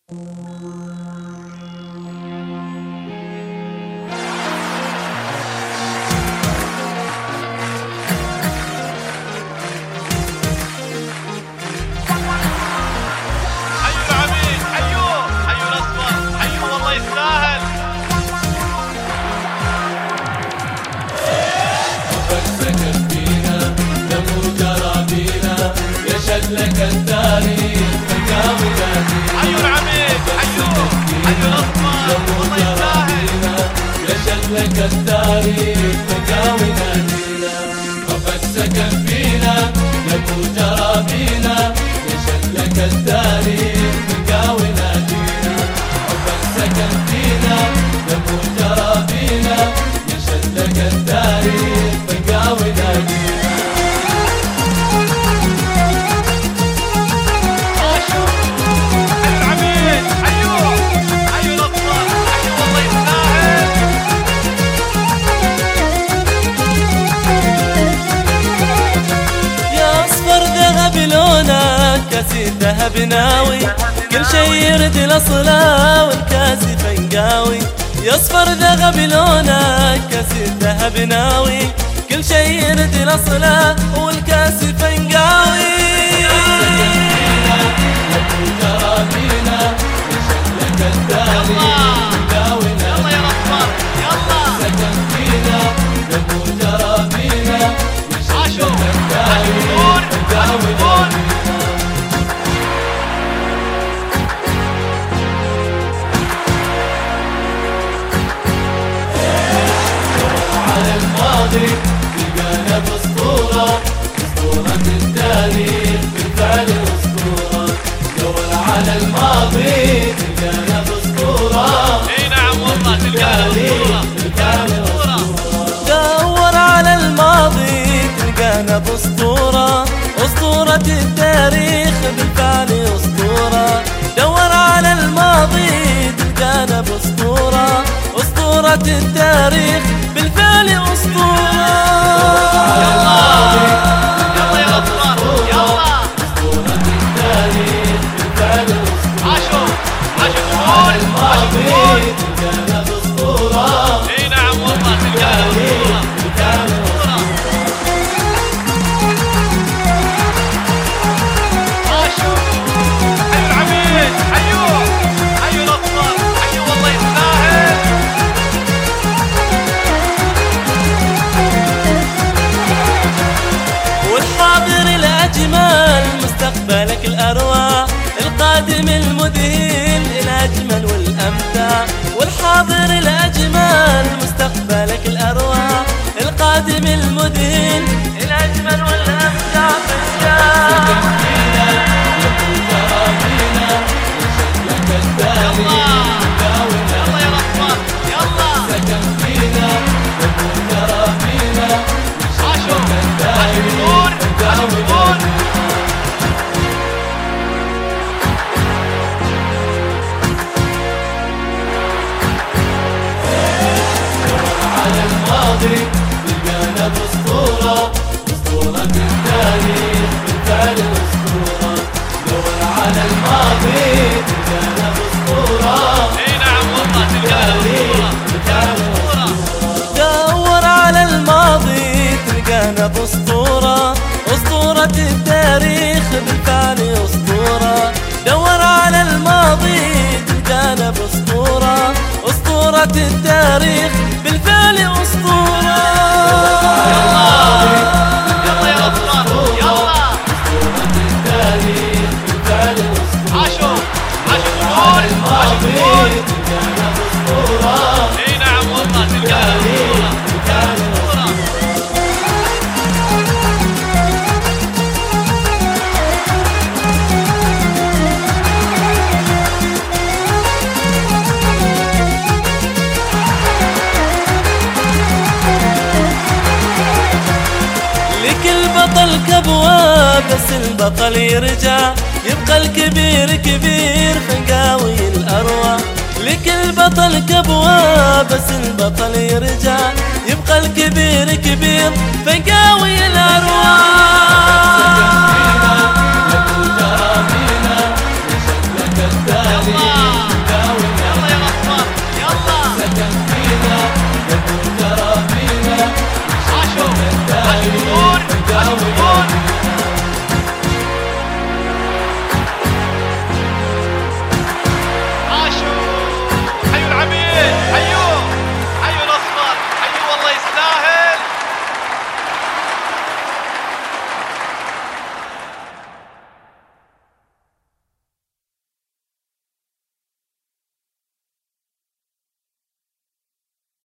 لك التاريخ فقاوي نادينا. حيو العميد حيو الأصفر والله يستاهل. يشهد لك التاريخ فقاوي نادينا. ربك سكن فينا لك وجرى بينا. يشهد لك التاريخ فقاوي نادينا. ربك سكن فينا لك وجرى بينا. يشهد لك التاريخ فقاوي نادينا. كاسي ذهب ناوي كل شي يرد الأصلة والكاسي فنقاوي. يصفر ذهب لونك كاسي ذهب ناوي كل شي يرد الأصلة والكاسي فنقاوي. لقانا باسطورة اسطورة التاريخ بالفعل اسطورة. دور على الماضي تلقانا باسطورة. اي نعم والله تلقانا باسطورة. دور على الماضي تلقانا باسطورة. اسطورة التاريخ بالفعل اسطورة. دور على الماضي تلقانا باسطورة. اسطورة التاريخ بالفعل اسطورة. يلا يا أصفر يلا. اسطورة التاريخ بالفعل اسطورة. عاشوا الماضي تلقانا باسطورة. اي نعم والله تلقانا باسطورة. عاشوا حيو العميد حيو الأصفر حيو والله يستاهل. والحاضر الأجمل مستقبلك الأروع. القادم المذهل الأجمل والأمتع. والحاضر الأجمل مستقبلك الأروع. القادم المذهل الأجمل والأمتع. لقانا باسطورة اسطورة التاريخ بالفعل اسطورة. دور على الماضي تلقانا باسطورة. اي نعم والله تلقانا باسطورة. دور على الماضي تلقانا باسطورة. اسطورة التاريخ بالفعل اسطورة. دور على الماضي تلقانا باسطورة. اسطورة التاريخ بالفعل اسطورة. يلا يا أصفر يلا. اسطورة التاريخ بالفعل اسطورة. عاشوا تلقانا باسطورة. اي نعم والله تلقانا باسطورة. لكل بطل كبوة بس البطل يرجع. يبقى الكبير كبير فنقاوي الأروع. لكل بطل كبوة بس البطل يرجع. يبقى الكبير كبير فنقاوي الأروع.